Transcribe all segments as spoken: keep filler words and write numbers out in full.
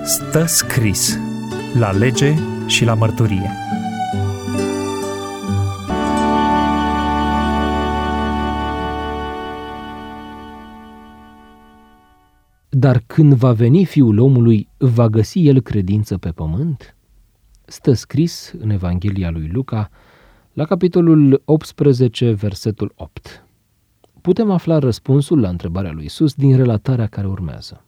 Stă scris la lege și la mărturie. Dar când va veni Fiul omului, va găsi el credință pe pământ? Stă scris în Evanghelia lui Luca, la capitolul optsprezece, versetul opt. Putem afla răspunsul la întrebarea lui Iisus din relatarea care urmează.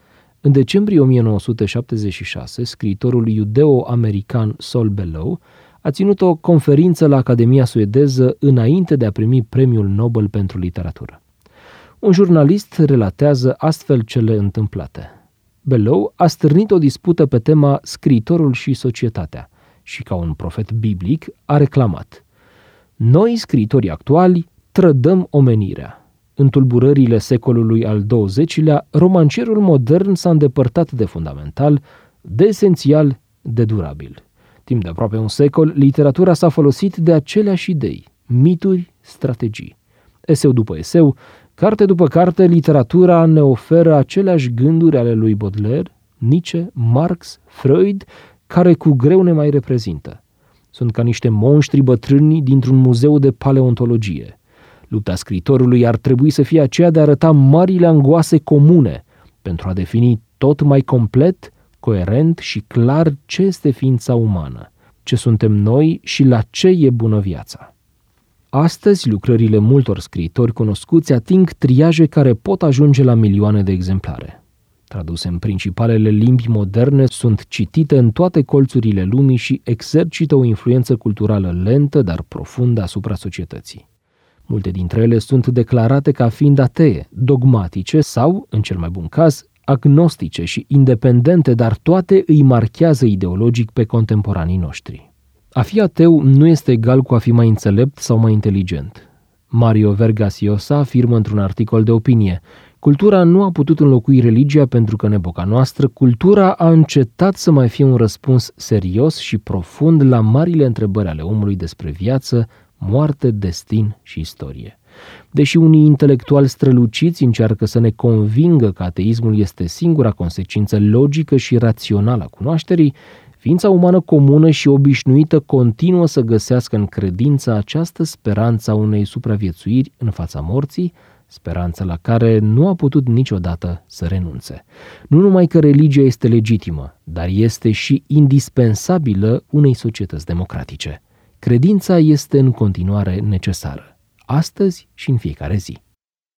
În decembrie o mie nouă sute șaptezeci și șase, scriitorul iudeo-american Saul Bellow a ținut o conferință la Academia suedeză înainte de a primi premiul Nobel pentru literatură. Un jurnalist relatează astfel cele întâmplate. Bellow a stârnit o dispută pe tema scriitorul și societatea și, ca un profet biblic, a reclamat: noi, scriitorii actuali, trădăm omenirea. În tulburările secolului al douăzecilea, romancierul modern s-a îndepărtat de fundamental, de esențial, de durabil. Timp de aproape un secol, literatura s-a folosit de aceleași idei, mituri, strategii. Eseu după eseu, carte după carte, literatura ne oferă aceleași gânduri ale lui Baudelaire, Nietzsche, Marx, Freud, care cu greu ne mai reprezintă. Sunt ca niște monștri bătrâni dintr-un muzeu de paleontologie. Lupta scriitorului ar trebui să fie aceea de a arăta marile angoase comune, pentru a defini tot mai complet, coerent și clar ce este ființa umană, ce suntem noi și la ce e bună viața. Astăzi, lucrările multor scriitori cunoscuți ating triaje care pot ajunge la milioane de exemplare. Traduse în principalele limbi moderne, sunt citite în toate colțurile lumii și exercită o influență culturală lentă, dar profundă asupra societății. Multe dintre ele sunt declarate ca fiind atee, dogmatice sau, în cel mai bun caz, agnostice și independente, dar toate îi marchează ideologic pe contemporanii noștri. A fi ateu nu este egal cu a fi mai înțelept sau mai inteligent. Mario Vargas Llosa afirmă într-un articol de opinie: cultura nu a putut înlocui religia pentru că în epoca noastră cultura a încetat să mai fie un răspuns serios și profund la marile întrebări ale omului despre viață, moarte, destin și istorie. Deși unii intelectuali străluciți încearcă să ne convingă că ateismul este singura consecință logică și rațională a cunoașterii, ființa umană comună și obișnuită continuă să găsească în credință această speranță a unei supraviețuiri în fața morții, speranță la care nu a putut niciodată să renunțe. Nu numai că religia este legitimă, dar este și indispensabilă unei societăți democratice. Credința este în continuare necesară, astăzi și în fiecare zi.